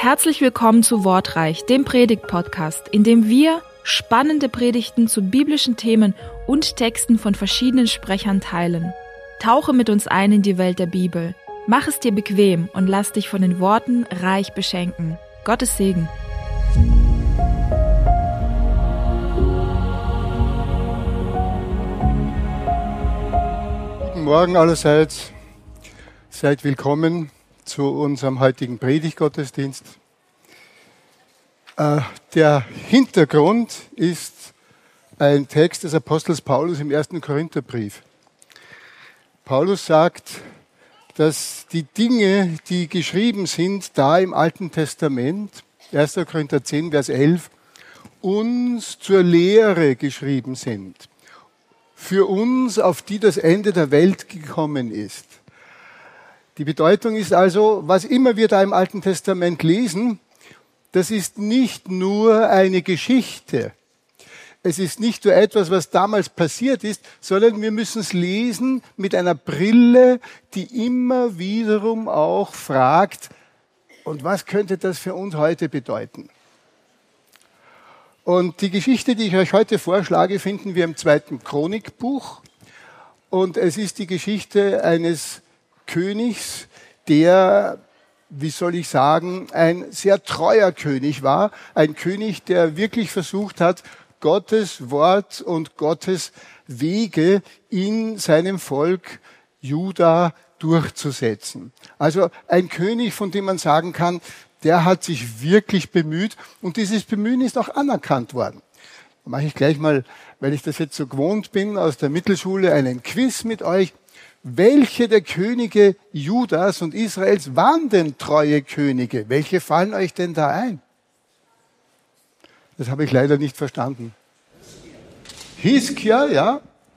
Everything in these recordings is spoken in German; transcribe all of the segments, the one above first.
Herzlich willkommen zu Wortreich, dem Predigt-Podcast, in dem wir spannende Predigten zu biblischen Themen und Texten von verschiedenen Sprechern teilen. Tauche mit uns ein in die Welt der Bibel. Mach es dir bequem und lass dich von den Worten reich beschenken. Gottes Segen. Guten Morgen allerseits. Seid willkommen zu unserem heutigen Predigtgottesdienst. Der Hintergrund ist ein Text des Apostels Paulus im 1. Korintherbrief. Paulus sagt, dass die Dinge, die geschrieben sind, da im Alten Testament, 1. Korinther 10, Vers 11, uns zur Lehre geschrieben sind. Für uns, auf die das Ende der Welt gekommen ist. Die Bedeutung ist also, was immer wir da im Alten Testament lesen, das ist nicht nur eine Geschichte. Es ist nicht nur etwas, was damals passiert ist, sondern wir müssen es lesen mit einer Brille, die immer wiederum auch fragt, und was könnte das für uns heute bedeuten? Und die Geschichte, die ich euch heute vorschlage, finden wir im 2. Chronikbuch. Und es ist die Geschichte eines Königs, der, wie soll ich sagen, ein sehr treuer König war. Ein König, der wirklich versucht hat, Gottes Wort und Gottes Wege in seinem Volk Juda durchzusetzen. Also ein König, von dem man sagen kann, der hat sich wirklich bemüht und dieses Bemühen ist auch anerkannt worden. Da mache ich gleich mal, weil ich das jetzt so gewohnt bin, aus der Mittelschule einen Quiz mit euch. Welche der Könige Judas und Israels waren denn treue Könige? Welche fallen euch denn da ein? Das habe ich leider nicht verstanden. Hiskia, ja.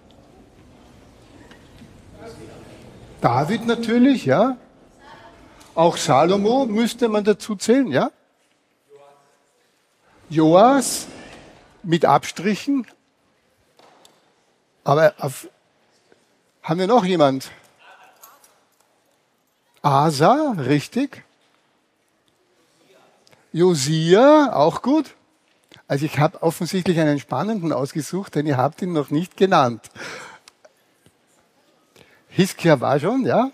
David natürlich, ja. Auch Salomo müsste man dazu zählen, ja. Joas mit Abstrichen. Aber haben wir noch jemand? Asa, richtig. Josia, auch gut. Also ich habe offensichtlich einen spannenden ausgesucht, denn ihr habt ihn noch nicht genannt. Hiskia war schon, ja?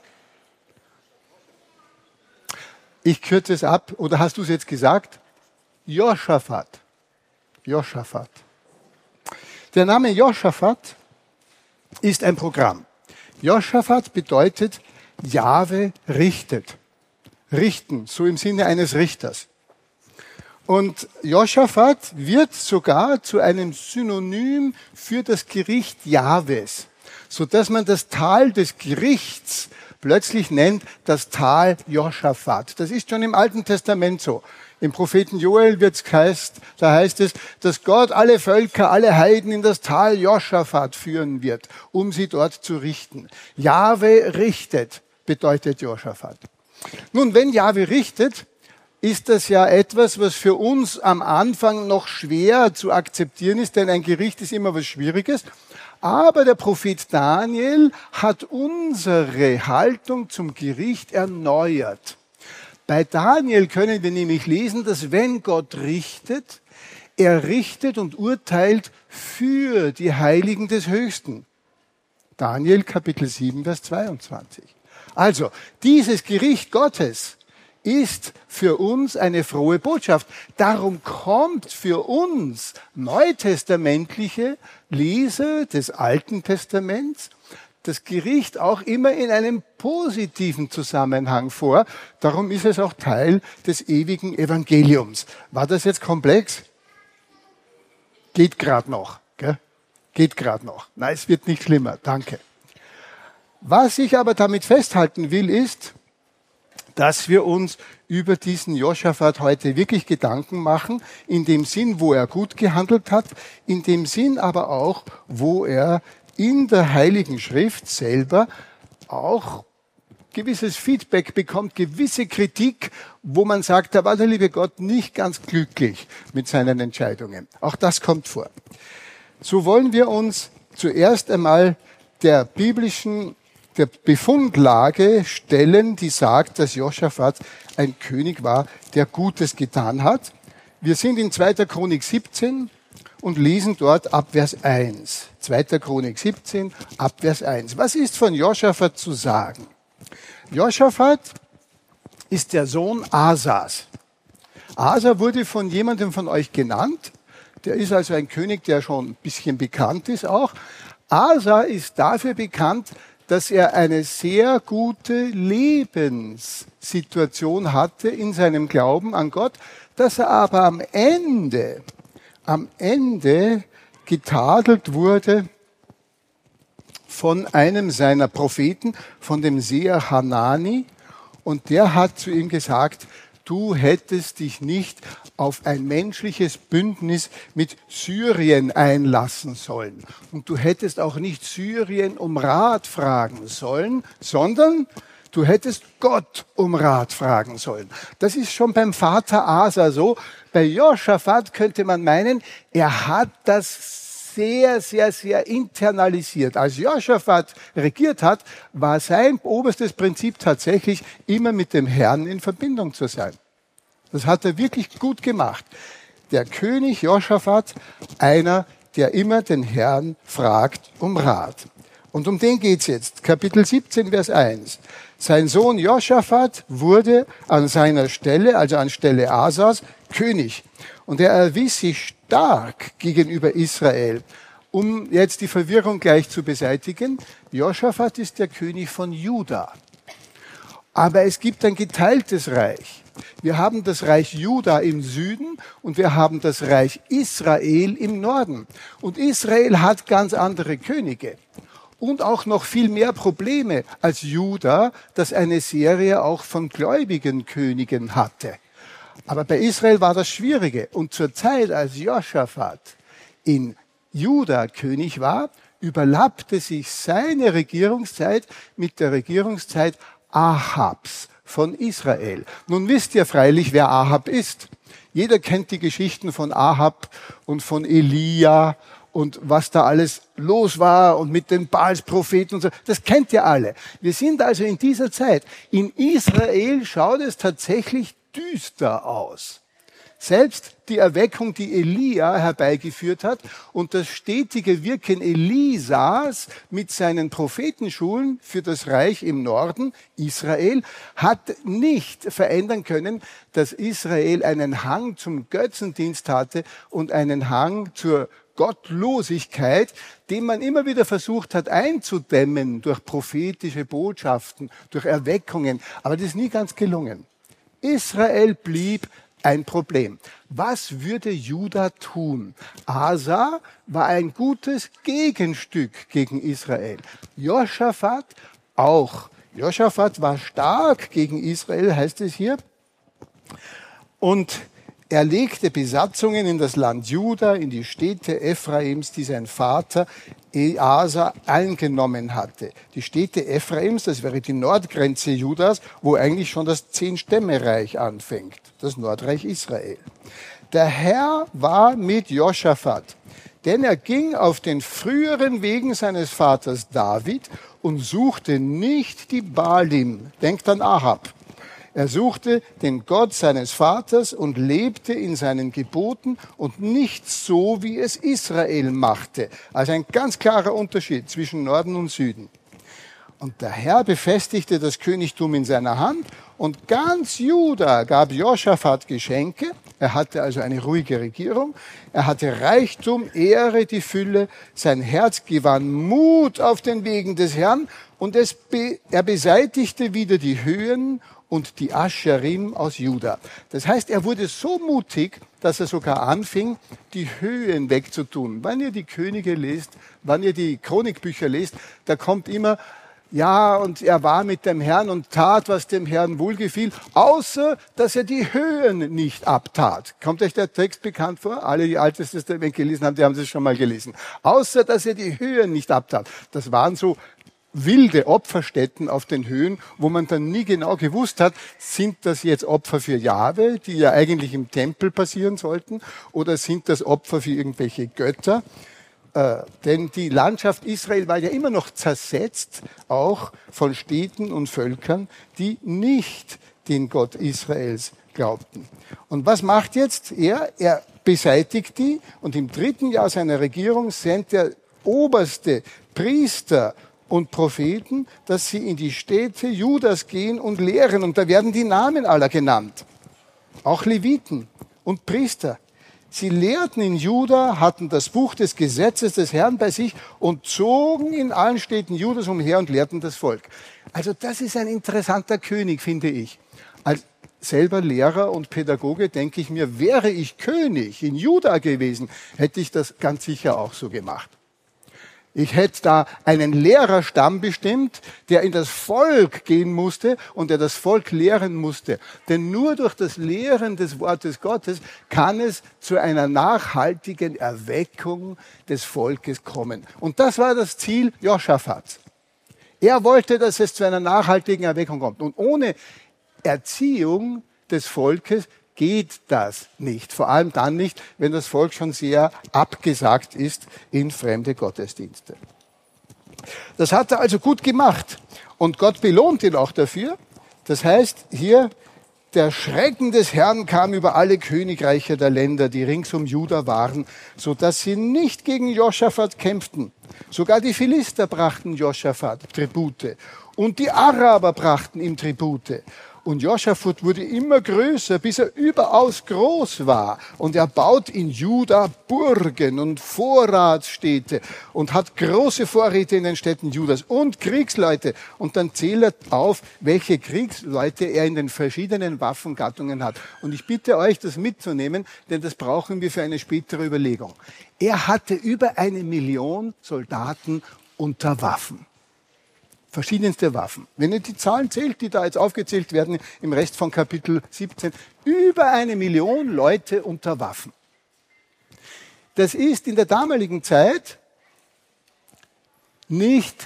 Ich kürze es ab, oder hast du es jetzt gesagt? Josaphat. Josaphat. Der Name Josaphat ist ein Programm. Josaphat bedeutet, Jahwe richtet. Richten, so im Sinne eines Richters. Und Josaphat wird sogar zu einem Synonym für das Gericht Jahwes, sodass man das Tal des Gerichts plötzlich nennt das Tal Josaphat. Das ist schon im Alten Testament so. Im Propheten Joel da heißt es, dass Gott alle Völker, alle Heiden in das Tal Josaphat führen wird, um sie dort zu richten. Jahwe richtet, bedeutet Josaphat. Nun, wenn Jahwe richtet, ist das ja etwas, was für uns am Anfang noch schwer zu akzeptieren ist, denn ein Gericht ist immer was Schwieriges. Aber der Prophet Daniel hat unsere Haltung zum Gericht erneuert. Bei Daniel können wir nämlich lesen, dass wenn Gott richtet, er richtet und urteilt für die Heiligen des Höchsten. Daniel Kapitel 7, Vers 22. Also, dieses Gericht Gottes ist für uns eine frohe Botschaft. Darum kommt für uns neutestamentliche Leser des Alten Testaments das Gericht auch immer in einem positiven Zusammenhang vor. Darum ist es auch Teil des ewigen Evangeliums. War das jetzt komplex? Geht gerade noch. Gell? Geht gerade noch. Nein, es wird nicht schlimmer. Danke. Was ich aber damit festhalten will, ist, dass wir uns über diesen Josaphat heute wirklich Gedanken machen, in dem Sinn, wo er gut gehandelt hat, in dem Sinn aber auch, wo er in der Heiligen Schrift selber auch gewisses Feedback bekommt, gewisse Kritik, wo man sagt, da war der liebe Gott nicht ganz glücklich mit seinen Entscheidungen. Auch das kommt vor. So wollen wir uns zuerst einmal der biblischen der Befundlage stellen, die sagt, dass Josaphat ein König war, der Gutes getan hat. Wir sind in 2. Chronik 17 und lesen dort ab Vers 1. 2. Chronik 17, ab Vers 1. Was ist von Josaphat zu sagen? Josaphat ist der Sohn Asas. Asa wurde von jemandem von euch genannt. Der ist also ein König, der schon ein bisschen bekannt ist auch. Asa ist dafür bekannt, dass er eine sehr gute Lebenssituation hatte in seinem Glauben an Gott, dass er aber am Ende getadelt wurde von einem seiner Propheten, von dem Seher Hanani, und der hat zu ihm gesagt, du hättest dich nicht auf ein menschliches Bündnis mit Syrien einlassen sollen. Und du hättest auch nicht Syrien um Rat fragen sollen, sondern du hättest Gott um Rat fragen sollen. Das ist schon beim Vater Asa so. Bei Josaphat könnte man meinen, er hat das sehr, sehr, sehr internalisiert. Als Josaphat regiert hat, war sein oberstes Prinzip tatsächlich, immer mit dem Herrn in Verbindung zu sein. Das hat er wirklich gut gemacht. Der König Josaphat, einer, der immer den Herrn fragt um Rat. Und um den geht's jetzt. Kapitel 17, Vers 1. Sein Sohn Josaphat wurde an seiner Stelle, also an Stelle Asas, König. Und er erwies sich stark gegenüber Israel. Um jetzt die Verwirrung gleich zu beseitigen, Josaphat ist der König von Juda. Aber es gibt ein geteiltes Reich. Wir haben das Reich Juda im Süden und wir haben das Reich Israel im Norden. Und Israel hat ganz andere Könige. Und auch noch viel mehr Probleme als Juda, das eine Serie auch von gläubigen Königen hatte. Aber bei Israel war das Schwierige. Und zur Zeit, als Josaphat in Juda König war, überlappte sich seine Regierungszeit mit der Regierungszeit Ahabs von Israel. Nun wisst ihr freilich, wer Ahab ist. Jeder kennt die Geschichten von Ahab und von Elia und was da alles los war und mit den Baals-Propheten und so. Das kennt ihr alle. Wir sind also in dieser Zeit. In Israel schaut es tatsächlich düster aus. Selbst die Erweckung, die Elia herbeigeführt hat und das stetige Wirken Elisas mit seinen Prophetenschulen für das Reich im Norden, Israel, hat nicht verändern können, dass Israel einen Hang zum Götzendienst hatte und einen Hang zur Gottlosigkeit, den man immer wieder versucht hat einzudämmen durch prophetische Botschaften, durch Erweckungen. Aber das ist nie ganz gelungen. Israel blieb ein Problem. Was würde Juda tun? Asa war ein gutes Gegenstück gegen Israel. Josaphat auch. Josaphat war stark gegen Israel, heißt es hier. Und er legte Besatzungen in das Land Juda, in die Städte Ephraims, die sein Vater Asa eingenommen hatte. Die Städte Ephraims, das wäre die Nordgrenze Judas, wo eigentlich schon das 10-Stämme-Reich anfängt, das Nordreich Israel. Der Herr war mit Josaphat, denn er ging auf den früheren Wegen seines Vaters David und suchte nicht die Baalim. Denkt an Ahab. Er suchte den Gott seines Vaters und lebte in seinen Geboten und nicht so, wie es Israel machte. Also ein ganz klarer Unterschied zwischen Norden und Süden. Und der Herr befestigte das Königtum in seiner Hand und ganz Juda gab Josaphat Geschenke. Er hatte also eine ruhige Regierung. Er hatte Reichtum, Ehre, die Fülle. Sein Herz gewann Mut auf den Wegen des Herrn und er beseitigte wieder die Höhen und die Ascherim aus Juda. Das heißt, er wurde so mutig, dass er sogar anfing, die Höhen wegzutun. Wenn ihr die Könige lest, wenn ihr die Chronikbücher lest, da kommt immer, ja, und er war mit dem Herrn und tat, was dem Herrn wohlgefiel, außer, dass er die Höhen nicht abtat. Kommt euch der Text bekannt vor? Alle, die Altes Testament gelesen haben, die haben es schon mal gelesen. Außer, dass er die Höhen nicht abtat. Das waren so wilde Opferstätten auf den Höhen, wo man dann nie genau gewusst hat, sind das jetzt Opfer für Jahwe, die ja eigentlich im Tempel passieren sollten, oder sind das Opfer für irgendwelche Götter? Denn die Landschaft Israel war ja immer noch zersetzt, auch von Städten und Völkern, die nicht den Gott Israels glaubten. Und was macht jetzt er? Er beseitigt die und im 3. Jahr seiner Regierung sendet er oberste Priester und Propheten, dass sie in die Städte Judas gehen und lehren. Und da werden die Namen aller genannt. Auch Leviten und Priester. Sie lehrten in Juda, hatten das Buch des Gesetzes des Herrn bei sich und zogen in allen Städten Judas umher und lehrten das Volk. Also das ist ein interessanter König, finde ich. Als selber Lehrer und Pädagoge denke ich mir, wäre ich König in Juda gewesen, hätte ich das ganz sicher auch so gemacht. Ich hätte da einen Lehrerstamm bestimmt, der in das Volk gehen musste und der das Volk lehren musste. Denn nur durch das Lehren des Wortes Gottes kann es zu einer nachhaltigen Erweckung des Volkes kommen. Und das war das Ziel Joschafats. Er wollte, dass es zu einer nachhaltigen Erweckung kommt. Und ohne Erziehung des Volkes geht das nicht. Vor allem dann nicht, wenn das Volk schon sehr abgesagt ist in fremde Gottesdienste. Das hat er also gut gemacht. Und Gott belohnt ihn auch dafür. Das heißt hier, der Schrecken des Herrn kam über alle Königreiche der Länder, die rings um Juda waren, sodass sie nicht gegen Joschafat kämpften. Sogar die Philister brachten Joschafat Tribute. Und die Araber brachten ihm Tribute. Und Joschafat wurde immer größer, bis er überaus groß war. Und er baut in Juda Burgen und Vorratsstädte und hat große Vorräte in den Städten Judas und Kriegsleute. Und dann zählt er auf, welche Kriegsleute er in den verschiedenen Waffengattungen hat. Und ich bitte euch, das mitzunehmen, denn das brauchen wir für eine spätere Überlegung. Er hatte über 1 Million Soldaten unter Waffen. Verschiedenste Waffen. Wenn ihr die Zahlen zählt, die da jetzt aufgezählt werden im Rest von Kapitel 17, über 1 Million Leute unter Waffen. Das ist in der damaligen Zeit nicht.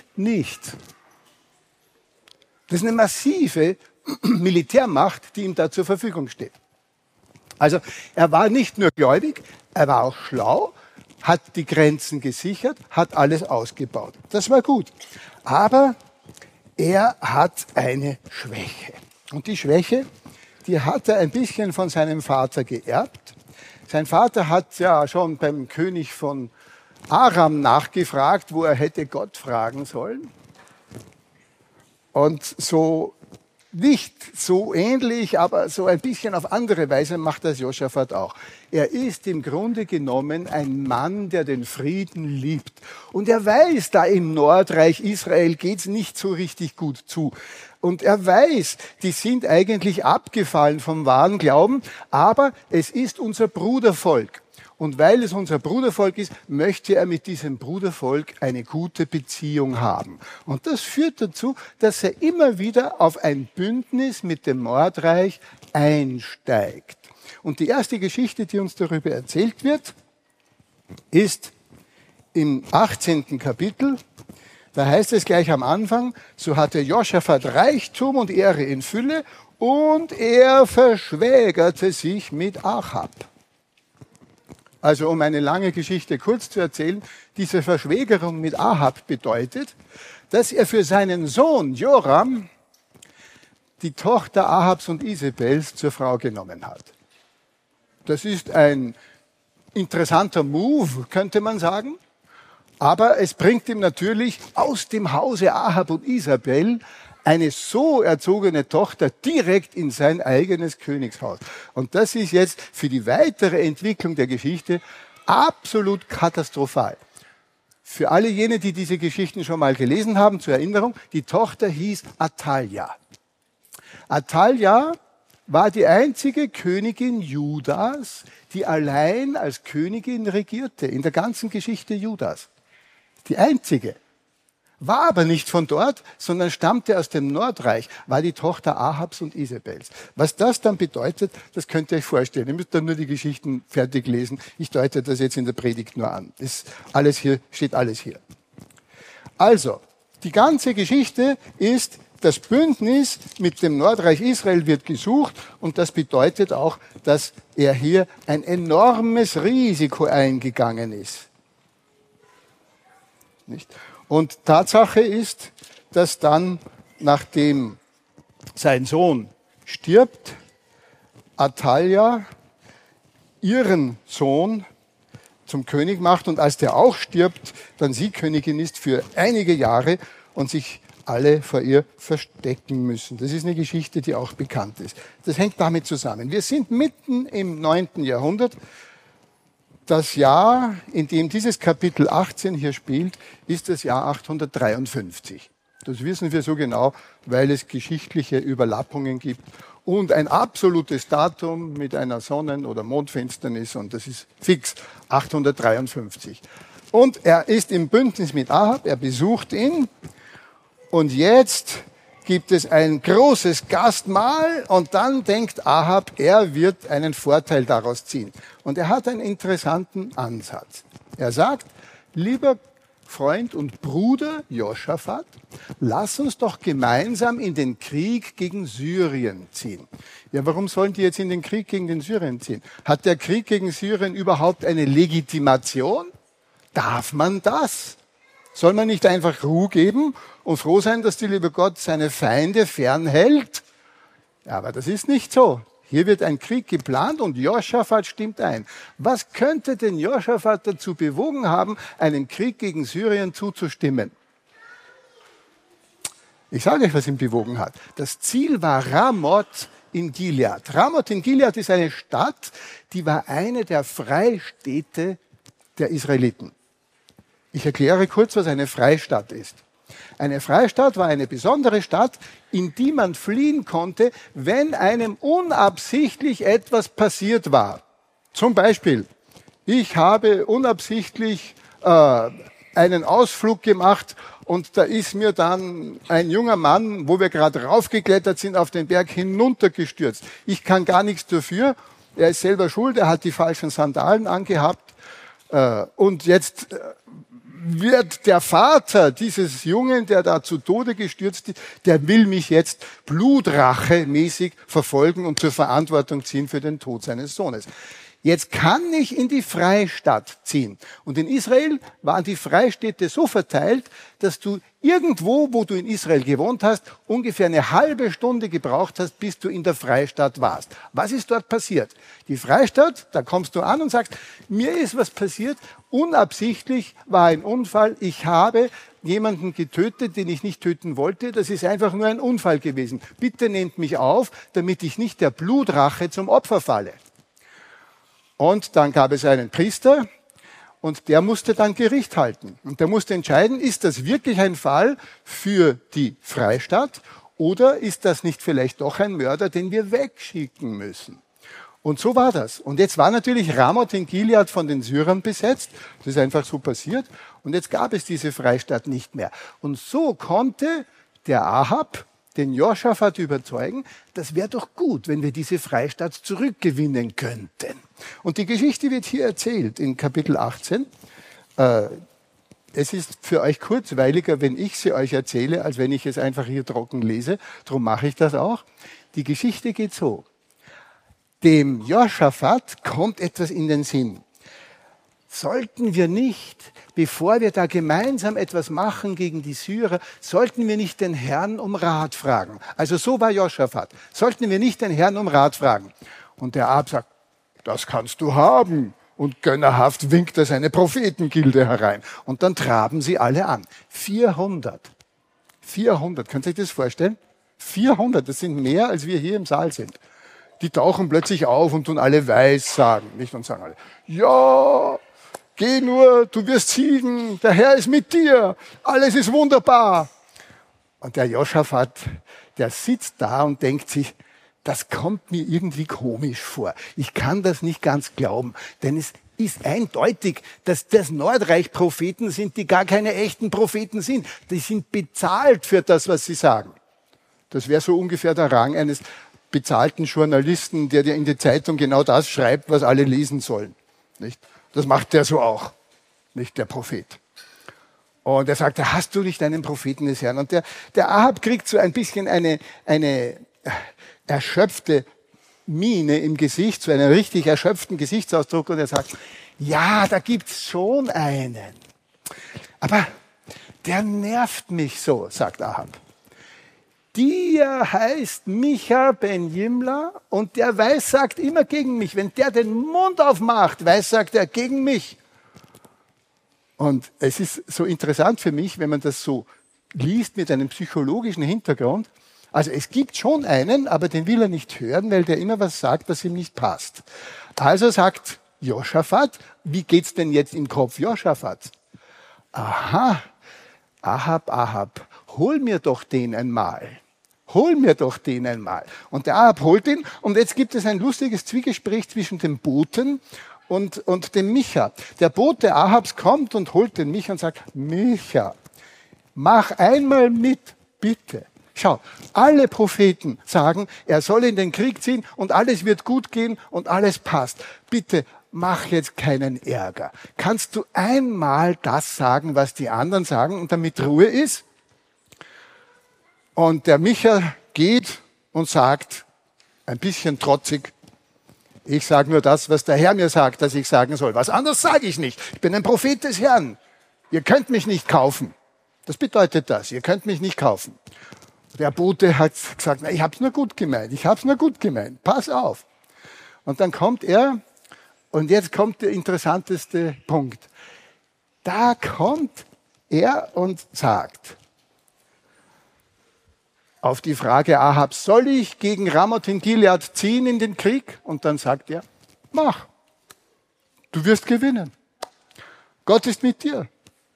Das ist eine massive Militärmacht, die ihm da zur Verfügung steht. Also er war nicht nur gläubig, er war auch schlau, hat die Grenzen gesichert, hat alles ausgebaut. Das war gut. Aber er hat eine Schwäche. Und die Schwäche, die hat er ein bisschen von seinem Vater geerbt. Sein Vater hat ja schon beim König von Aram nachgefragt, wo er hätte Gott fragen sollen. Und so nicht so ähnlich, aber so ein bisschen auf andere Weise macht das Joschafat auch. Er ist im Grunde genommen ein Mann, der den Frieden liebt. Und er weiß, da im Nordreich Israel geht's nicht so richtig gut zu. Und er weiß, die sind eigentlich abgefallen vom wahren Glauben, aber es ist unser Brudervolk. Und weil es unser Brudervolk ist, möchte er mit diesem Brudervolk eine gute Beziehung haben. Und das führt dazu, dass er immer wieder auf ein Bündnis mit dem Nordreich einsteigt. Und die erste Geschichte, die uns darüber erzählt wird, ist im 18. Kapitel. Da heißt es gleich am Anfang, so hatte Joschafat Reichtum und Ehre in Fülle und er verschwägerte sich mit Achab. Also um eine lange Geschichte kurz zu erzählen, diese Verschwägerung mit Ahab bedeutet, dass er für seinen Sohn Joram die Tochter Ahabs und Isabels zur Frau genommen hat. Das ist ein interessanter Move, könnte man sagen. Aber es bringt ihm natürlich aus dem Hause Ahab und Isabel eine so erzogene Tochter direkt in sein eigenes Königshaus. Und das ist jetzt für die weitere Entwicklung der Geschichte absolut katastrophal. Für alle jene, die diese Geschichten schon mal gelesen haben, zur Erinnerung, die Tochter hieß Athalja. Athalja war die einzige Königin Judas, die allein als Königin regierte in der ganzen Geschichte Judas. Die einzige. War aber nicht von dort, sondern stammte aus dem Nordreich, war die Tochter Ahabs und Isabels. Was das dann bedeutet, das könnt ihr euch vorstellen. Ihr müsst dann nur die Geschichten fertig lesen. Ich deute das jetzt in der Predigt nur an. Ist alles hier, steht alles hier. Also, die ganze Geschichte ist, das Bündnis mit dem Nordreich Israel wird gesucht und das bedeutet auch, dass er hier ein enormes Risiko eingegangen ist. Nicht? Und Tatsache ist, dass dann, nachdem sein Sohn stirbt, Atalja ihren Sohn zum König macht und als der auch stirbt, dann sie Königin ist für einige Jahre und sich alle vor ihr verstecken müssen. Das ist eine Geschichte, die auch bekannt ist. Das hängt damit zusammen. Wir sind mitten im 9. Jahrhundert. Das Jahr, in dem dieses Kapitel 18 hier spielt, ist das Jahr 853. Das wissen wir so genau, weil es geschichtliche Überlappungen gibt und ein absolutes Datum mit einer Sonnen- oder Mondfinsternis, und das ist fix, 853. Und er ist im Bündnis mit Ahab, er besucht ihn, und jetzt gibt es ein großes Gastmahl und dann denkt Ahab, er wird einen Vorteil daraus ziehen. Und er hat einen interessanten Ansatz. Er sagt, lieber Freund und Bruder Joschafat, lass uns doch gemeinsam in den Krieg gegen Syrien ziehen. Ja, warum sollen die jetzt in den Krieg gegen den Syrien ziehen? Hat der Krieg gegen Syrien überhaupt eine Legitimation? Darf man das? Soll man nicht einfach Ruhe geben und froh sein, dass der liebe Gott seine Feinde fernhält? Ja, aber das ist nicht so. Hier wird ein Krieg geplant und Joschafat stimmt ein. Was könnte denn Joschafat dazu bewogen haben, einen Krieg gegen Syrien zuzustimmen? Ich sage euch, was ihn bewogen hat. Das Ziel war Ramoth in Gilead. Ramoth in Gilead ist eine Stadt, die war eine der Freistädte der Israeliten. Ich erkläre kurz, was eine Freistadt ist. Eine Freistadt war eine besondere Stadt, in die man fliehen konnte, wenn einem unabsichtlich etwas passiert war. Zum Beispiel, ich habe unabsichtlich einen Ausflug gemacht und da ist mir dann ein junger Mann, wo wir gerade raufgeklettert sind, auf den Berg hinuntergestürzt. Ich kann gar nichts dafür, er ist selber schuld, er hat die falschen Sandalen angehabt und jetzt wird der Vater dieses Jungen, der da zu Tode gestürzt ist, der will mich jetzt blutrachemäßig verfolgen und zur Verantwortung ziehen für den Tod seines Sohnes. Jetzt kann ich in die Freistadt ziehen. Und in Israel waren die Freistädte so verteilt, dass du irgendwo, wo du in Israel gewohnt hast, ungefähr eine halbe Stunde gebraucht hast, bis du in der Freistadt warst. Was ist dort passiert? Die Freistadt, da kommst du an und sagst, mir ist was passiert, unabsichtlich war ein Unfall, ich habe jemanden getötet, den ich nicht töten wollte, das ist einfach nur ein Unfall gewesen. Bitte nehmt mich auf, damit ich nicht der Blutrache zum Opfer falle. Und dann gab es einen Priester und der musste dann Gericht halten. Und der musste entscheiden, ist das wirklich ein Fall für die Freistadt oder ist das nicht vielleicht doch ein Mörder, den wir wegschicken müssen? Und so war das. Und jetzt war natürlich Ramoth in Gilead von den Syrern besetzt. Das ist einfach so passiert. Und jetzt gab es diese Freistadt nicht mehr. Und so konnte der Ahab den Joschafat überzeugen, das wäre doch gut, wenn wir diese Freistadt zurückgewinnen könnten. Und die Geschichte wird hier erzählt in Kapitel 18. Es ist für euch kurzweiliger, wenn ich sie euch erzähle, als wenn ich es einfach hier trocken lese. Darum mache ich das auch. Die Geschichte geht so. Dem Joschafat kommt etwas in den Sinn. Sollten wir nicht, bevor wir da gemeinsam etwas machen gegen die Syrer, sollten wir nicht den Herrn um Rat fragen? Also so war Joschafat. Sollten wir nicht den Herrn um Rat fragen? Und der Ahab sagt, das kannst du haben. Und gönnerhaft winkt er seine Prophetengilde herein. Und dann traben sie alle an. 400. 400. Könnt ihr euch das vorstellen? 400, das sind mehr, als wir hier im Saal sind. Die tauchen plötzlich auf und tun alle Weissagen. Nicht? Und sagen alle, ja, geh nur, du wirst siegen, der Herr ist mit dir, alles ist wunderbar. Und der Joschafat, der sitzt da und denkt sich, das kommt mir irgendwie komisch vor. Ich kann das nicht ganz glauben, denn es ist eindeutig, dass das Nordreich Propheten sind, die gar keine echten Propheten sind. Die sind bezahlt für das, was sie sagen. Das wäre so ungefähr der Rang eines bezahlten Journalisten, der dir in die Zeitung genau das schreibt, was alle lesen sollen. Nicht? Das macht der so auch, nicht der Prophet. Und er sagt, hast du nicht einen Propheten des Herrn? Und der Ahab kriegt so ein bisschen eine erschöpfte Miene im Gesicht, so einen richtig erschöpften Gesichtsausdruck und er sagt, ja, da gibt's schon einen. Aber der nervt mich so, sagt Ahab. Der heißt Micha ben Jimla und der weissagt immer gegen mich. Wenn der den Mund aufmacht, weissagt er gegen mich. Und es ist so interessant für mich, wenn man das so liest mit einem psychologischen Hintergrund. Also es gibt schon einen, aber den will er nicht hören, weil der immer was sagt, was ihm nicht passt. Also sagt Joschafat, wie geht's denn jetzt im Kopf Joschafats? Aha, Ahab, hol mir doch den einmal. Hol mir doch den einmal. Und der Ahab holt ihn und jetzt gibt es ein lustiges Zwiegespräch zwischen dem Boten und dem Micha. Der Bote Ahabs kommt und holt den Micha und sagt, Micha, mach einmal mit, bitte. Schau, alle Propheten sagen, er soll in den Krieg ziehen und alles wird gut gehen und alles passt. Bitte, mach jetzt keinen Ärger. Kannst du einmal das sagen, was die anderen sagen und damit Ruhe ist? Und der Micha geht und sagt, ein bisschen trotzig, ich sage nur das, was der Herr mir sagt, dass ich sagen soll. Was anderes sage ich nicht. Ich bin ein Prophet des Herrn. Ihr könnt mich nicht kaufen. Das bedeutet das. Ihr könnt mich nicht kaufen. Der Bote hat gesagt, na, ich habe es nur gut gemeint. Pass auf. Und dann kommt er, und jetzt kommt der interessanteste Punkt. Da kommt er und sagt, auf die Frage Ahabs, soll ich gegen Ramoth in Gilead ziehen in den Krieg? Und dann sagt er, mach. Du wirst gewinnen. Gott ist mit dir.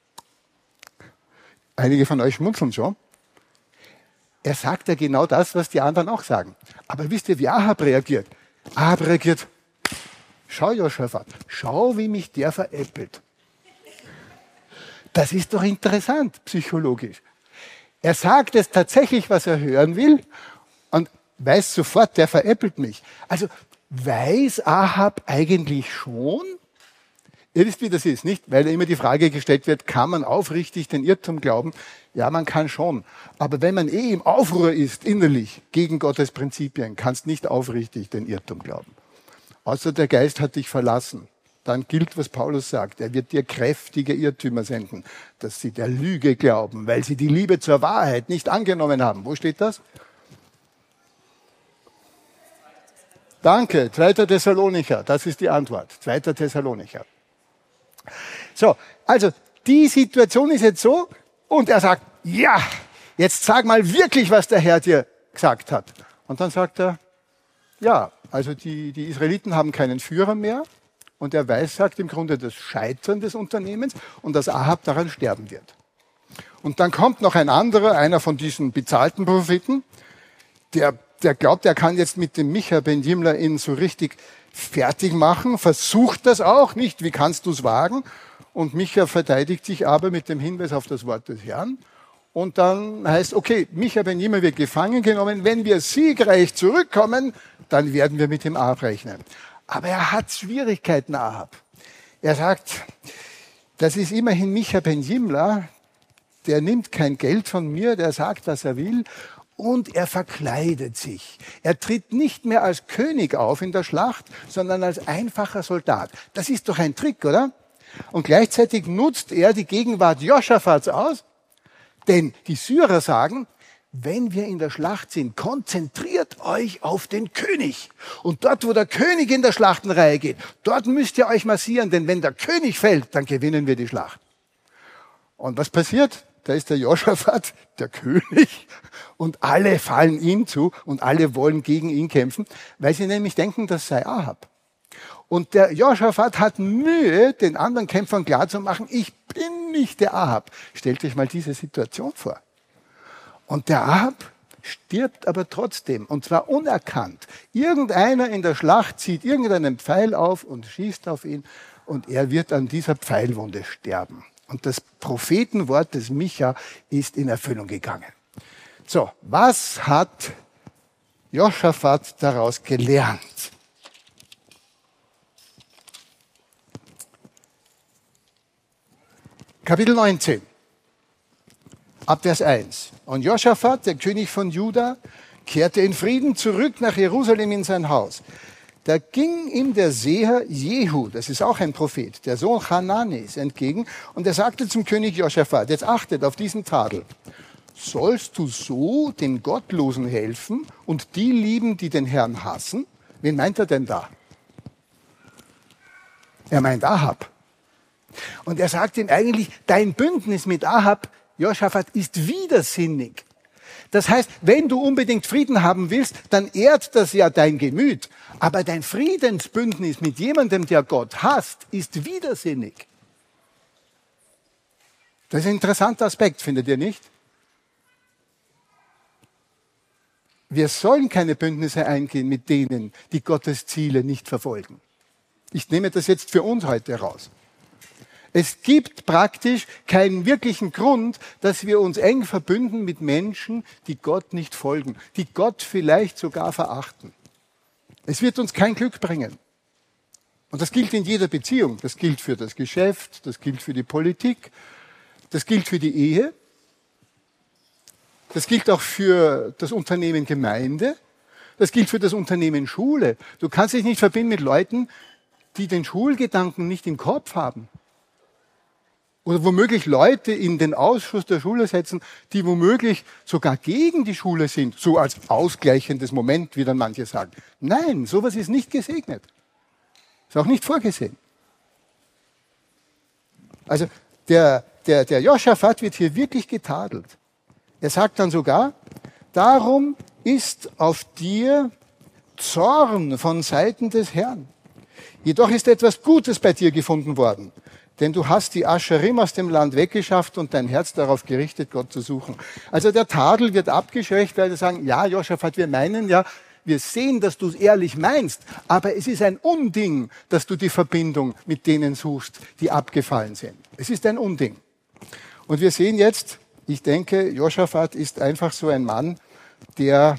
Einige von euch schmunzeln schon. Er sagt ja genau das, was die anderen auch sagen. Aber wisst ihr, wie Ahab reagiert? Ahab reagiert, schau Joschafat, schau, wie mich der veräppelt. Das ist doch interessant, psychologisch. Er sagt es tatsächlich, was er hören will und weiß sofort, der veräppelt mich. Also weiß Ahab eigentlich schon, ihr wisst, wie das ist, nicht? Weil immer die Frage gestellt wird, kann man aufrichtig den Irrtum glauben? Ja, man kann schon. Aber wenn man im Aufruhr ist, innerlich, gegen Gottes Prinzipien, kannst nicht aufrichtig den Irrtum glauben. Außer der Geist hat dich verlassen. Dann gilt, was Paulus sagt. Er wird dir kräftige Irrtümer senden, dass sie der Lüge glauben, weil sie die Liebe zur Wahrheit nicht angenommen haben. Wo steht das? Danke, 2. Thessalonicher, das ist die Antwort. 2. Thessalonicher. So, also die Situation ist jetzt so und er sagt, ja, jetzt sag mal wirklich, was der Herr dir gesagt hat. Und dann sagt er, ja, also die Israeliten haben keinen Führer mehr. Und er weissagt im Grunde das Scheitern des Unternehmens und dass Ahab daran sterben wird. Und dann kommt noch ein anderer, einer von diesen bezahlten Propheten, der glaubt, er kann jetzt mit dem Micha ben Jimla ihn so richtig fertig machen, versucht das auch nicht, wie kannst du es wagen? Und Micha verteidigt sich aber mit dem Hinweis auf das Wort des Herrn. Und dann heißt, okay, Micha ben Jimla wird gefangen genommen, wenn wir siegreich zurückkommen, dann werden wir mit dem Ahab rechnen. Aber er hat Schwierigkeiten, Ahab. Er sagt, das ist immerhin Micha ben Jimla, der nimmt kein Geld von mir, der sagt, was er will und er verkleidet sich. Er tritt nicht mehr als König auf in der Schlacht, sondern als einfacher Soldat. Das ist doch ein Trick, oder? Und gleichzeitig nutzt er die Gegenwart Joschafats aus, denn die Syrer sagen, wenn wir in der Schlacht sind, konzentriert euch auf den König. Und dort, wo der König in der Schlachtenreihe geht, dort müsst ihr euch massieren, denn wenn der König fällt, dann gewinnen wir die Schlacht. Und was passiert? Da ist der Joschafat, der König, und alle fallen ihm zu und alle wollen gegen ihn kämpfen, weil sie nämlich denken, das sei Ahab. Und der Joschafat hat Mühe, den anderen Kämpfern klarzumachen, ich bin nicht der Ahab. Stellt euch mal diese Situation vor. Und der Ahab stirbt aber trotzdem, und zwar unerkannt. Irgendeiner in der Schlacht zieht irgendeinen Pfeil auf und schießt auf ihn, und er wird an dieser Pfeilwunde sterben. Und das Prophetenwort des Micha ist in Erfüllung gegangen. So, was hat Joschafat daraus gelernt? Kapitel 19. Ab Vers 1. Und Joschafat, der König von Juda, kehrte in Frieden zurück nach Jerusalem in sein Haus. Da ging ihm der Seher Jehu, das ist auch ein Prophet, der Sohn Hananis, entgegen und er sagte zum König Josaphat, jetzt achtet auf diesen Tadel, sollst du so den Gottlosen helfen und die lieben, die den Herrn hassen? Wen meint er denn da? Er meint Ahab. Und er sagt ihm eigentlich, dein Bündnis mit Ahab, Josaphat, ist widersinnig. Das heißt, wenn du unbedingt Frieden haben willst, dann ehrt das ja dein Gemüt. Aber dein Friedensbündnis mit jemandem, der Gott hasst, ist widersinnig. Das ist ein interessanter Aspekt, findet ihr nicht? Wir sollen keine Bündnisse eingehen mit denen, die Gottes Ziele nicht verfolgen. Ich nehme das jetzt für uns heute raus. Es gibt praktisch keinen wirklichen Grund, dass wir uns eng verbünden mit Menschen, die Gott nicht folgen, die Gott vielleicht sogar verachten. Es wird uns kein Glück bringen. Und das gilt in jeder Beziehung. Das gilt für das Geschäft, das gilt für die Politik, das gilt für die Ehe, das gilt auch für das Unternehmen Gemeinde, das gilt für das Unternehmen Schule. Du kannst dich nicht verbinden mit Leuten, die den Schulgedanken nicht im Kopf haben. Oder womöglich Leute in den Ausschuss der Schule setzen, die womöglich sogar gegen die Schule sind, so als ausgleichendes Moment, wie dann manche sagen. Nein, sowas ist nicht gesegnet. Ist auch nicht vorgesehen. Also der Josaphat wird hier wirklich getadelt. Er sagt dann sogar, darum ist auf dir Zorn von Seiten des Herrn. Jedoch ist etwas Gutes bei dir gefunden worden. Denn du hast die Ascherim aus dem Land weggeschafft und dein Herz darauf gerichtet, Gott zu suchen. Also der Tadel wird abgeschwächt, weil sie sagen, ja, Josaphat, wir meinen ja, wir sehen, dass du es ehrlich meinst, aber es ist ein Unding, dass du die Verbindung mit denen suchst, die abgefallen sind. Es ist ein Unding. Und wir sehen jetzt, ich denke, Josaphat ist einfach so ein Mann, der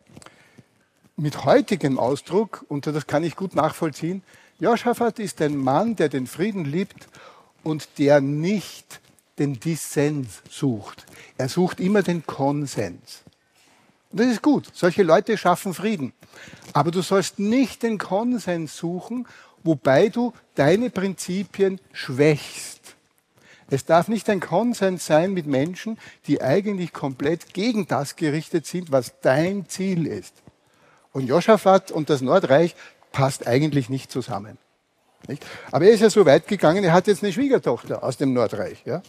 mit heutigem Ausdruck, und das kann ich gut nachvollziehen, Josaphat ist ein Mann, der den Frieden liebt und der nicht den Dissens sucht. Er sucht immer den Konsens. Und das ist gut. Solche Leute schaffen Frieden. Aber du sollst nicht den Konsens suchen, wobei du deine Prinzipien schwächst. Es darf nicht ein Konsens sein mit Menschen, die eigentlich komplett gegen das gerichtet sind, was dein Ziel ist. Und Josaphat und das Nordreich passt eigentlich nicht zusammen. Nicht? Aber er ist ja so weit gegangen, er hat jetzt eine Schwiegertochter aus dem Nordreich. Ja?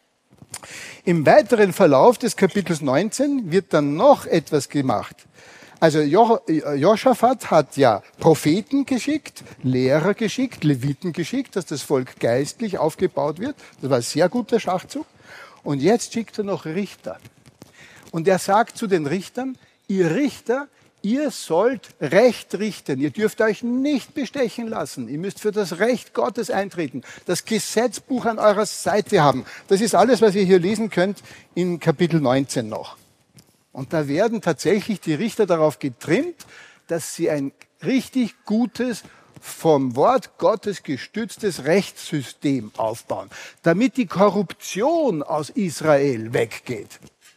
Im weiteren Verlauf des Kapitels 19 wird dann noch etwas gemacht. Also Josaphat hat ja Propheten geschickt, Lehrer geschickt, Leviten geschickt, dass das Volk geistlich aufgebaut wird. Das war ein sehr guter Schachzug. Und jetzt schickt er noch Richter. Und er sagt zu den Richtern, ihr Richter, ihr sollt Recht richten. Ihr dürft euch nicht bestechen lassen. Ihr müsst für das Recht Gottes eintreten. Das Gesetzbuch an eurer Seite haben. Das ist alles, was ihr hier lesen könnt in Kapitel 19 noch. Und da werden tatsächlich die Richter darauf getrimmt, dass sie ein richtig gutes, vom Wort Gottes gestütztes Rechtssystem aufbauen, damit die Korruption aus Israel weggeht.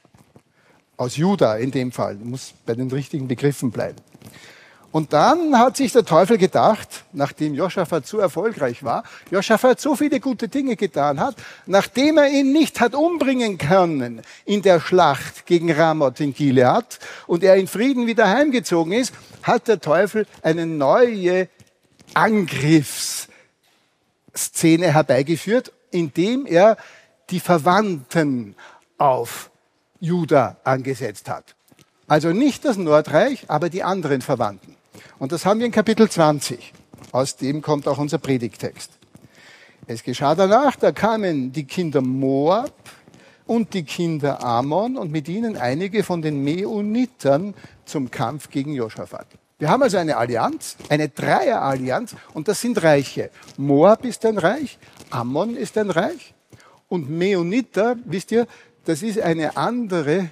Aus Juda in dem Fall, muss bei den richtigen Begriffen bleiben. Und dann hat sich der Teufel gedacht, nachdem Josaphat so erfolgreich war, Josaphat so viele gute Dinge getan hat, nachdem er ihn nicht hat umbringen können in der Schlacht gegen Ramoth in Gilead und er in Frieden wieder heimgezogen ist, hat der Teufel eine neue Angriffsszene herbeigeführt, indem er die Verwandten auf Juda angesetzt hat. Also nicht das Nordreich, aber die anderen Verwandten. Und das haben wir in Kapitel 20. Aus dem kommt auch unser Predigttext. Es geschah danach, da kamen die Kinder Moab und die Kinder Ammon und mit ihnen einige von den Meunitern zum Kampf gegen Josaphat. Wir haben also eine Allianz, eine Dreierallianz und das sind Reiche. Moab ist ein Reich, Ammon ist ein Reich und Meuniter, wisst ihr, das ist eine andere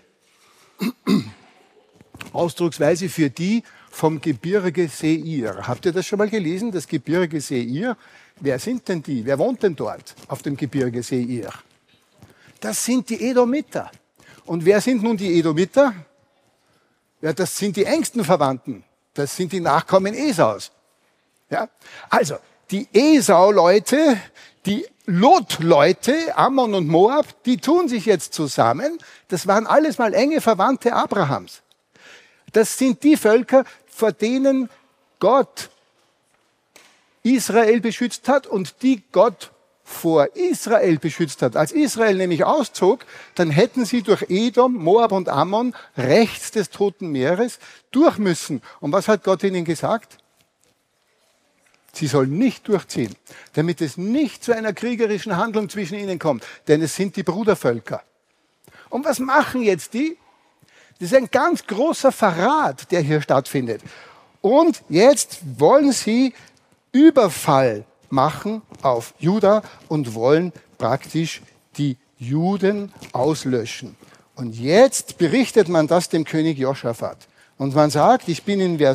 Ausdrucksweise für die vom Gebirge Seir. Habt ihr das schon mal gelesen, das Gebirge Seir? Wer sind denn die? Wer wohnt denn dort auf dem Gebirge Seir? Das sind die Edomiter. Und wer sind nun die Edomiter? Ja, das sind die engsten Verwandten. Das sind die Nachkommen Esaus. Ja? Also, die Esau-Leute, die Lot-Leute, Ammon und Moab, die tun sich jetzt zusammen. Das waren alles mal enge Verwandte Abrahams. Das sind die Völker, vor denen Gott Israel beschützt hat und die Gott vor Israel beschützt hat. Als Israel nämlich auszog, dann hätten sie durch Edom, Moab und Ammon rechts des Toten Meeres durch müssen. Und was hat Gott ihnen gesagt? Sie sollen nicht durchziehen, damit es nicht zu einer kriegerischen Handlung zwischen ihnen kommt, denn es sind die Brudervölker. Und was machen jetzt die? Das ist ein ganz großer Verrat, der hier stattfindet. Und jetzt wollen sie Überfall machen auf Juda und wollen praktisch die Juden auslöschen. Und jetzt berichtet man das dem König Josaphat. Und man sagt, ich bin in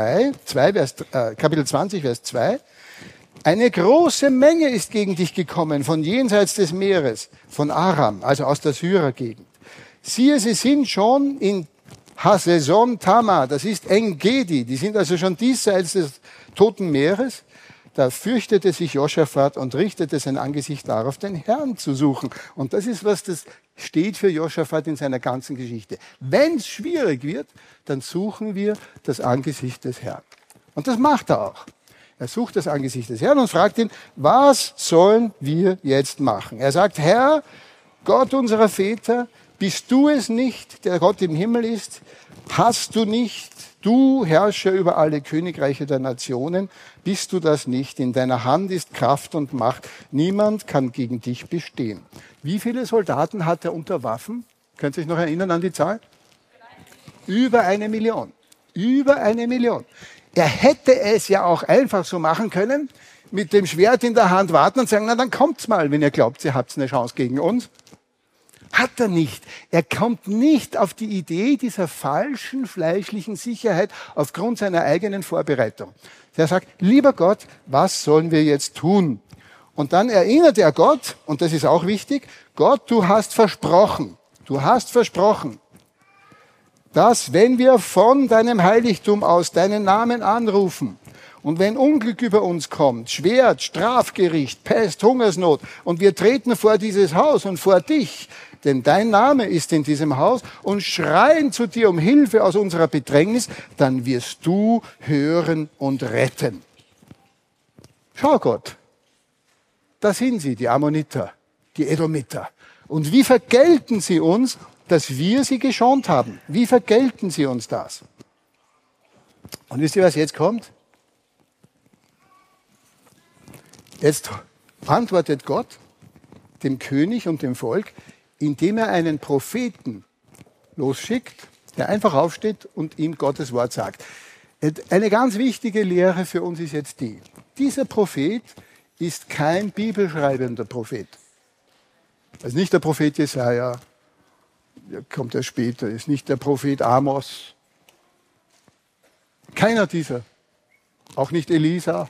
Kapitel 20, Vers 2, eine große Menge ist gegen dich gekommen von jenseits des Meeres, von Aram, also aus der Syrergegend. Siehe, sie sind schon in Haseson Tamar, das ist En-Gedi, die sind also schon diesseits des Toten Meeres. Da fürchtete sich Josaphat und richtete sein Angesicht darauf, den Herrn zu suchen. Und das ist, was das steht für Josaphat in seiner ganzen Geschichte. Wenn es schwierig wird, dann suchen wir das Angesicht des Herrn. Und das macht er auch. Er sucht das Angesicht des Herrn und fragt ihn, was sollen wir jetzt machen? Er sagt, Herr, Gott unserer Väter, bist du es nicht, der Gott im Himmel ist? Hast du nicht, du Herrscher über alle Königreiche der Nationen, bist du das nicht? In deiner Hand ist Kraft und Macht. Niemand kann gegen dich bestehen. Wie viele Soldaten hat er unter Waffen? Könnt ihr euch noch erinnern an die Zahl? Über 1 Million. Über 1 Million. Er hätte es ja auch einfach so machen können, mit dem Schwert in der Hand warten und sagen, na dann kommt's mal, wenn ihr glaubt, ihr habt eine Chance gegen uns. Hat er nicht. Er kommt nicht auf die Idee dieser falschen, fleischlichen Sicherheit aufgrund seiner eigenen Vorbereitung. Er sagt, lieber Gott, was sollen wir jetzt tun? Und dann erinnert er Gott, und das ist auch wichtig, Gott, du hast versprochen, dass wenn wir von deinem Heiligtum aus deinen Namen anrufen und wenn Unglück über uns kommt, Schwert, Strafgericht, Pest, Hungersnot und wir treten vor dieses Haus und vor dich, denn dein Name ist in diesem Haus und schreien zu dir um Hilfe aus unserer Bedrängnis, dann wirst du hören und retten. Schau Gott, da sind sie, die Ammoniter, die Edomiter. Und wie vergelten sie uns, dass wir sie geschont haben? Wie vergelten sie uns das? Und wisst ihr, was jetzt kommt? Jetzt antwortet Gott dem König und dem Volk, indem er einen Propheten losschickt, der einfach aufsteht und ihm Gottes Wort sagt. Eine ganz wichtige Lehre für uns ist jetzt die. Dieser Prophet ist kein bibelschreibender Prophet. Also nicht der Prophet Jesaja, der kommt ja später, ist nicht der Prophet Amos. Keiner dieser. Auch nicht Elisa,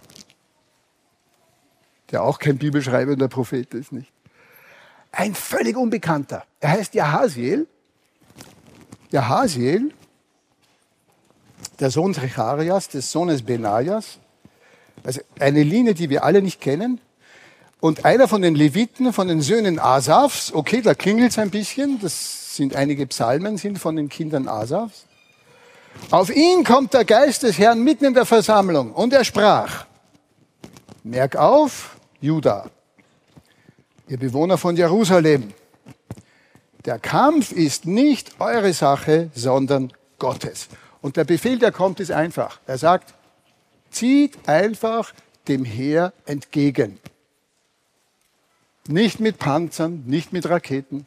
der auch kein bibelschreibender Prophet ist, nicht? Ein völlig Unbekannter. Er heißt Jahasiel. Jahasiel, der Sohn Zecharias, des Sohnes Benajas. Also eine Linie, die wir alle nicht kennen. Und einer von den Leviten, von den Söhnen Asafs. Okay, da klingelt es ein bisschen. Das sind einige Psalmen, sind von den Kindern Asafs. Auf ihn kommt der Geist des Herrn mitten in der Versammlung. Und er sprach, merk auf, Juda, ihr Bewohner von Jerusalem, der Kampf ist nicht eure Sache, sondern Gottes. Und der Befehl, der kommt, ist einfach. Er sagt, zieht einfach dem Heer entgegen. Nicht mit Panzern, nicht mit Raketen.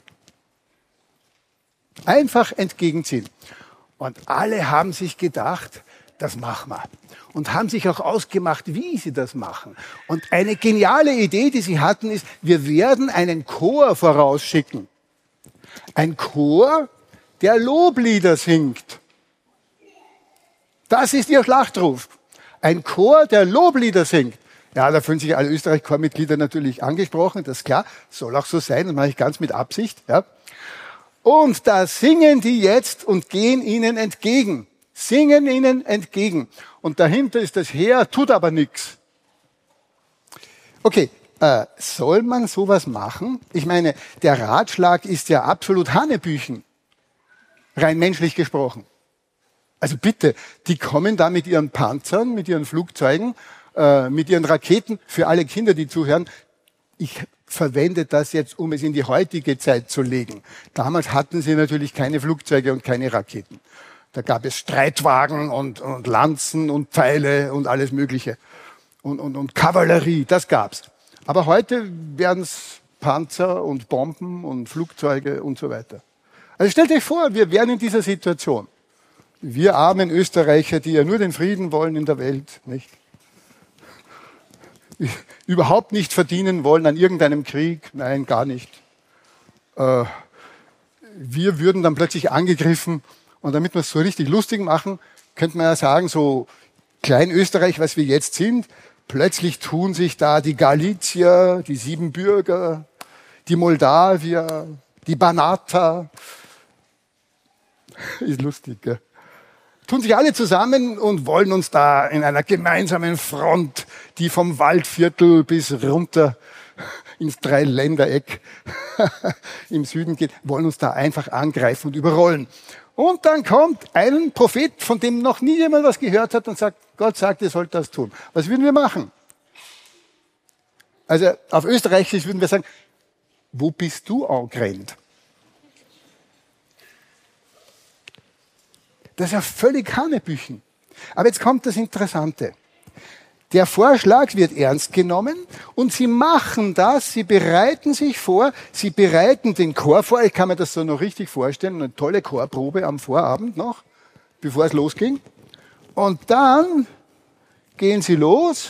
Einfach entgegenziehen. Und alle haben sich gedacht, das machen wir. Und haben sich auch ausgemacht, wie sie das machen. Und eine geniale Idee, die sie hatten, ist, wir werden einen Chor vorausschicken. Ein Chor, der Loblieder singt. Das ist ihr Schlachtruf. Ein Chor, der Loblieder singt. Ja, da fühlen sich alle Österreich-Chormitglieder natürlich angesprochen, das ist klar. Soll auch so sein, das mache ich ganz mit Absicht. Ja. Und da singen die jetzt und gehen ihnen entgegen. Singen ihnen entgegen. Und dahinter ist das Heer, tut aber nichts. Okay, soll man sowas machen? Ich meine, der Ratschlag ist ja absolut Hanebüchen, rein menschlich gesprochen. Also bitte, die kommen da mit ihren Panzern, mit ihren Flugzeugen, mit ihren Raketen, für alle Kinder, die zuhören. Ich verwende das jetzt, um es in die heutige Zeit zu legen. Damals hatten sie natürlich keine Flugzeuge und keine Raketen. Da gab es Streitwagen und Lanzen und Pfeile und alles Mögliche. Und Kavallerie, das gab's. Aber heute werden es Panzer und Bomben und Flugzeuge und so weiter. Also stellt euch vor, wir wären in dieser Situation. Wir armen Österreicher, die ja nur den Frieden wollen in der Welt, nicht? Überhaupt nicht verdienen wollen an irgendeinem Krieg. Nein, gar nicht. Wir würden dann plötzlich angegriffen. Und damit wir es so richtig lustig machen, könnte man ja sagen, so Klein-Österreich, was wir jetzt sind, plötzlich tun sich da die Galicier, die Siebenbürger, die Moldawier, die Banater. Ist lustig, gell? Tun sich alle zusammen und wollen uns da in einer gemeinsamen Front, die vom Waldviertel bis runter ins Dreiländereck im Süden geht, wollen uns da einfach angreifen und überrollen. Und dann kommt ein Prophet, von dem noch nie jemand was gehört hat und sagt, Gott sagt, ihr sollt das tun. Was würden wir machen? Also auf Österreichisch würden wir sagen, wo bist du angerannt? Das ist ja völlig Hanebüchen. Aber jetzt kommt das Interessante. Der Vorschlag wird ernst genommen und sie machen das, sie bereiten sich vor, sie bereiten den Chor vor. Ich kann mir das so noch richtig vorstellen, eine tolle Chorprobe am Vorabend noch, bevor es losging. Und dann gehen sie los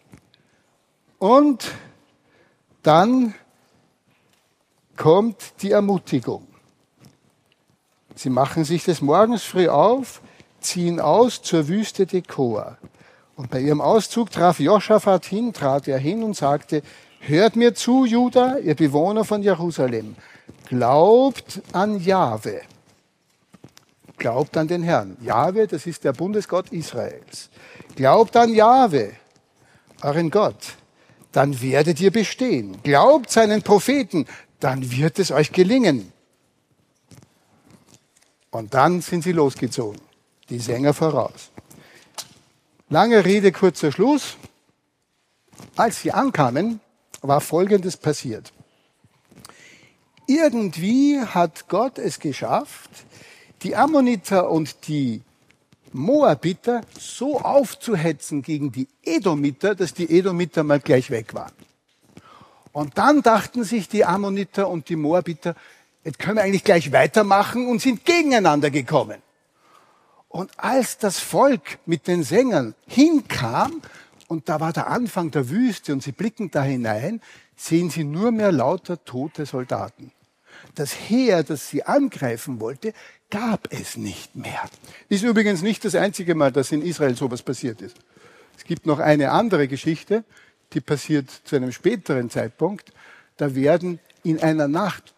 und dann kommt die Ermutigung. Sie machen sich des Morgens früh auf, ziehen aus zur Wüste Tekoa. Und bei ihrem Auszug trat er hin und sagte, hört mir zu, Juda, ihr Bewohner von Jerusalem, glaubt an Jahwe. Glaubt an den Herrn. Jahwe, das ist der Bundesgott Israels. Glaubt an Jahwe, euren Gott, dann werdet ihr bestehen. Glaubt seinen Propheten, dann wird es euch gelingen. Und dann sind sie losgezogen, die Sänger voraus. Lange Rede, kurzer Schluss. Als sie ankamen, war Folgendes passiert. Irgendwie hat Gott es geschafft, die Ammoniter und die Moabiter so aufzuhetzen gegen die Edomiter, dass die Edomiter mal gleich weg waren. Und dann dachten sich die Ammoniter und die Moabiter, jetzt können wir eigentlich gleich weitermachen und sind gegeneinander gekommen. Und als das Volk mit den Sängern hinkam, und da war der Anfang der Wüste und sie blicken da hinein, sehen sie nur mehr lauter tote Soldaten. Das Heer, das sie angreifen wollte, gab es nicht mehr. Ist übrigens nicht das einzige Mal, dass in Israel sowas passiert ist. Es gibt noch eine andere Geschichte, die passiert zu einem späteren Zeitpunkt. Da werden in einer Nacht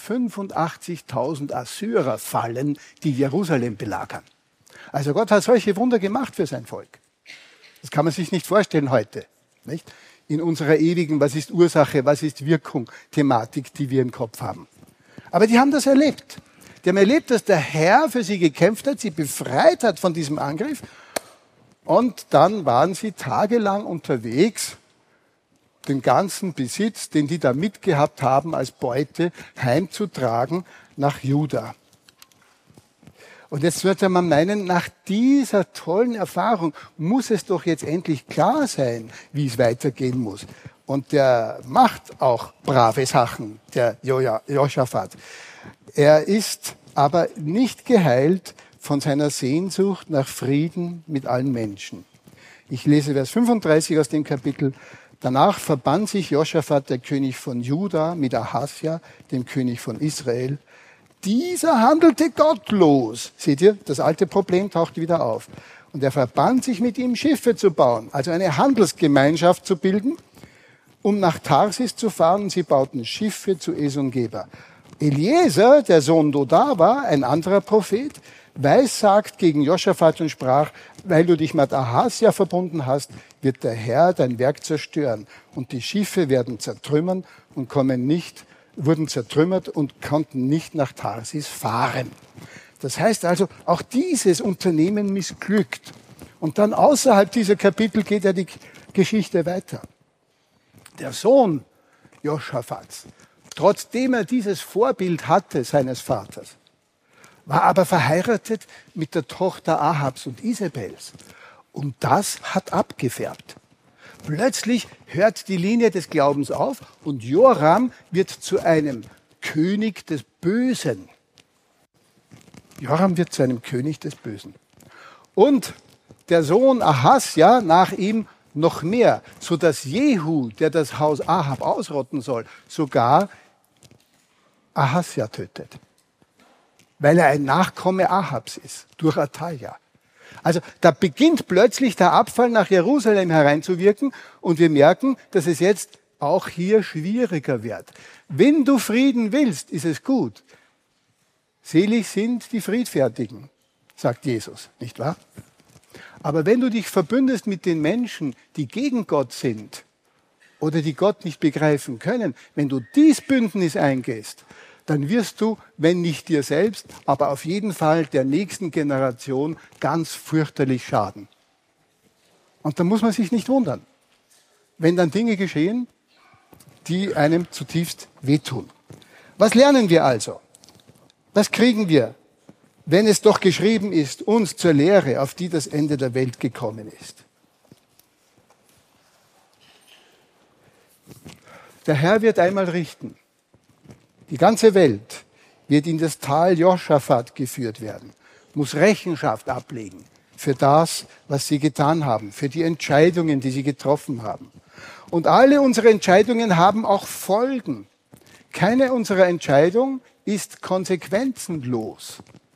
185.000 Assyrer fallen, die Jerusalem belagern. Also Gott hat solche Wunder gemacht für sein Volk. Das kann man sich nicht vorstellen heute, nicht? In unserer ewigen, was ist Ursache, was ist Wirkung, Thematik, die wir im Kopf haben. Aber die haben das erlebt. Die haben erlebt, dass der Herr für sie gekämpft hat, sie befreit hat von diesem Angriff. Und dann waren sie tagelang unterwegs, den ganzen Besitz, den die da mitgehabt haben, als Beute heimzutragen nach Juda. Und jetzt würde man meinen, nach dieser tollen Erfahrung muss es doch jetzt endlich klar sein, wie es weitergehen muss. Und der macht auch brave Sachen, der Josaphat. Er ist aber nicht geheilt von seiner Sehnsucht nach Frieden mit allen Menschen. Ich lese Vers 35 aus dem Kapitel. Danach verband sich Josaphat, der König von Juda, mit Ahasja, dem König von Israel. Dieser handelte gottlos. Seht ihr, das alte Problem taucht wieder auf. Und er verband sich mit ihm, Schiffe zu bauen, also eine Handelsgemeinschaft zu bilden, um nach Tarsis zu fahren. Und sie bauten Schiffe zu Eson-Geber. Eliezer, der Sohn Dodava, ein anderer Prophet, weissagt gegen Josaphat und sprach, weil du dich mit Ahasja verbunden hast, wird der Herr dein Werk zerstören. Und die Schiffe werden zertrümmern und wurden zertrümmert und konnten nicht nach Tarsis fahren. Das heißt also, auch dieses Unternehmen missglückt. Und dann außerhalb dieser Kapitel geht ja die Geschichte weiter. Der Sohn Josaphats, trotzdem er dieses Vorbild hatte seines Vaters, war aber verheiratet mit der Tochter Ahabs und Isabels. Und das hat abgefärbt. Plötzlich hört die Linie des Glaubens auf und Joram wird zu einem König des Bösen. Joram wird zu einem König des Bösen. Und der Sohn Ahasja nach ihm noch mehr, sodass Jehu, der das Haus Ahab ausrotten soll, sogar Ahasja tötet. Weil er ein Nachkomme Ahabs ist, durch Atalja. Also da beginnt plötzlich der Abfall nach Jerusalem hereinzuwirken und wir merken, dass es jetzt auch hier schwieriger wird. Wenn du Frieden willst, ist es gut. Selig sind die Friedfertigen, sagt Jesus, nicht wahr? Aber wenn du dich verbündest mit den Menschen, die gegen Gott sind oder die Gott nicht begreifen können, wenn du dies Bündnis eingehst, dann wirst du, wenn nicht dir selbst, aber auf jeden Fall der nächsten Generation ganz fürchterlich schaden. Und da muss man sich nicht wundern, wenn dann Dinge geschehen, die einem zutiefst wehtun. Was lernen wir also? Was kriegen wir, wenn es doch geschrieben ist, uns zur Lehre, auf die das Ende der Welt gekommen ist? Der Herr wird einmal richten. Die ganze Welt wird in das Tal Josaphat geführt werden, muss Rechenschaft ablegen für das, was sie getan haben, für die Entscheidungen, die sie getroffen haben. Und alle unsere Entscheidungen haben auch Folgen. Keine unserer Entscheidungen ist konsequenzenlos.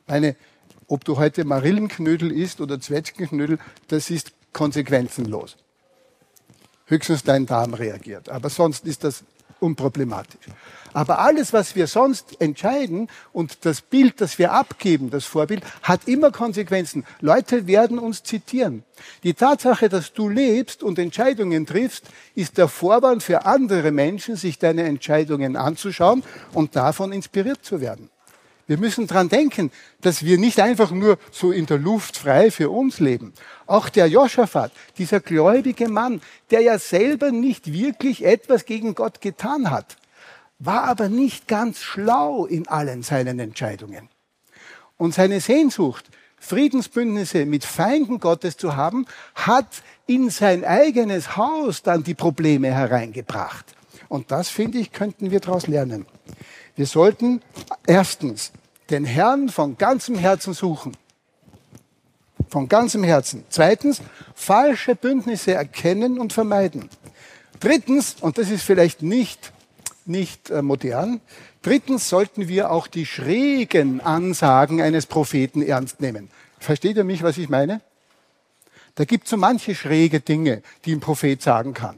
Ob du heute Marillenknödel isst oder Zwetschgenknödel, das ist konsequenzenlos. Höchstens dein Darm reagiert, aber sonst ist das unproblematisch. Aber alles, was wir sonst entscheiden und das Bild, das wir abgeben, das Vorbild, hat immer Konsequenzen. Leute werden uns zitieren. Die Tatsache, dass du lebst und Entscheidungen triffst, ist der Vorwand für andere Menschen, sich deine Entscheidungen anzuschauen und davon inspiriert zu werden. Wir müssen dran denken, dass wir nicht einfach nur so in der Luft frei für uns leben. Auch der Josaphat, dieser gläubige Mann, der ja selber nicht wirklich etwas gegen Gott getan hat, war aber nicht ganz schlau in allen seinen Entscheidungen. Und seine Sehnsucht, Friedensbündnisse mit Feinden Gottes zu haben, hat in sein eigenes Haus dann die Probleme hereingebracht. Und das, finde ich, könnten wir daraus lernen. Wir sollten erstens den Herrn von ganzem Herzen suchen. Von ganzem Herzen. Zweitens, falsche Bündnisse erkennen und vermeiden. Drittens, und das ist vielleicht nicht modern, drittens sollten wir auch die schrägen Ansagen eines Propheten ernst nehmen. Versteht ihr mich, was ich meine? Da gibt es so manche schräge Dinge, die ein Prophet sagen kann,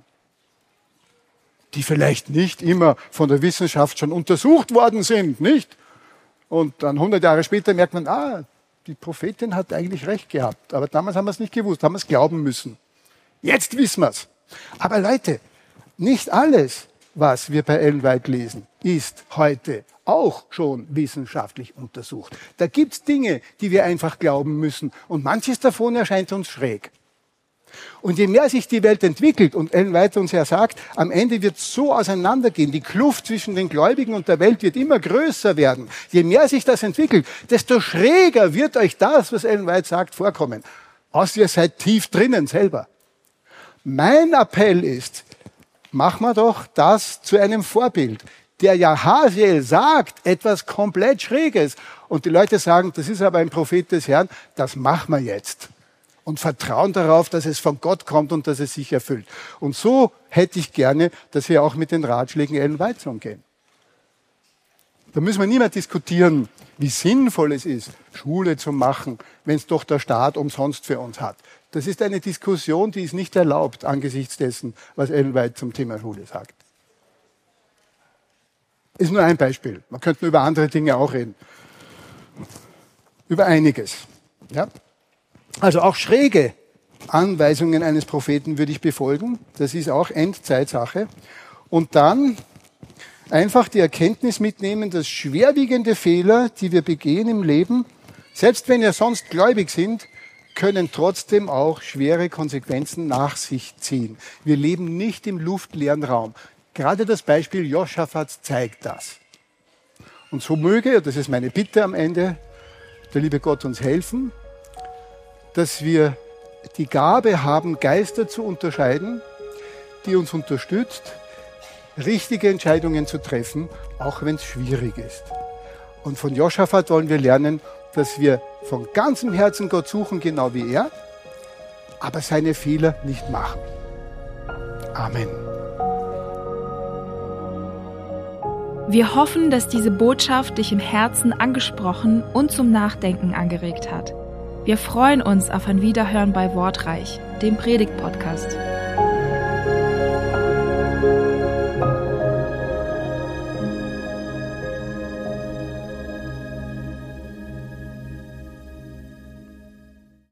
die vielleicht nicht immer von der Wissenschaft schon untersucht worden sind, nicht? Und dann 100 Jahre später merkt man, die Prophetin hat eigentlich recht gehabt. Aber damals haben wir es nicht gewusst, haben wir es glauben müssen. Jetzt wissen wir es. Aber Leute, nicht alles, was wir bei Ellen White lesen, ist heute auch schon wissenschaftlich untersucht. Da gibt es Dinge, die wir einfach glauben müssen. Und manches davon erscheint uns schräg. Und je mehr sich die Welt entwickelt, und Ellen White uns ja sagt, am Ende wird es so auseinandergehen, die Kluft zwischen den Gläubigen und der Welt wird immer größer werden. Je mehr sich das entwickelt, desto schräger wird euch das, was Ellen White sagt, vorkommen. Außer ihr seid tief drinnen selber. Mein Appell ist, machen wir doch das zu einem Vorbild. Der Jahaziel sagt etwas komplett Schräges. Und die Leute sagen, das ist aber ein Prophet des Herrn, das machen wir jetzt. Und vertrauen darauf, dass es von Gott kommt und dass es sich erfüllt. Und so hätte ich gerne, dass wir auch mit den Ratschlägen Ellen White umgehen. Da müssen wir nicht mehr diskutieren, wie sinnvoll es ist, Schule zu machen, wenn es doch der Staat umsonst für uns hat. Das ist eine Diskussion, die ist nicht erlaubt angesichts dessen, was Ellen White zum Thema Schule sagt. Ist nur ein Beispiel. Man könnte über andere Dinge auch reden. über einiges. Ja? Also auch schräge Anweisungen eines Propheten würde ich befolgen. Das ist auch Endzeitsache. Und dann einfach die Erkenntnis mitnehmen, dass schwerwiegende Fehler, die wir begehen im Leben, selbst wenn wir sonst gläubig sind, können trotzdem auch schwere Konsequenzen nach sich ziehen. Wir leben nicht im luftleeren Raum. Gerade das Beispiel Josaphat zeigt das. Und so möge, das ist meine Bitte am Ende, der liebe Gott uns helfen, dass wir die Gabe haben, Geister zu unterscheiden, die uns unterstützt, richtige Entscheidungen zu treffen, auch wenn es schwierig ist. Und von Josaphat wollen wir lernen, dass wir von ganzem Herzen Gott suchen, genau wie er, aber seine Fehler nicht machen. Amen. Wir hoffen, dass diese Botschaft dich im Herzen angesprochen und zum Nachdenken angeregt hat. Wir freuen uns auf ein Wiederhören bei Wortreich, dem Predigt-Podcast.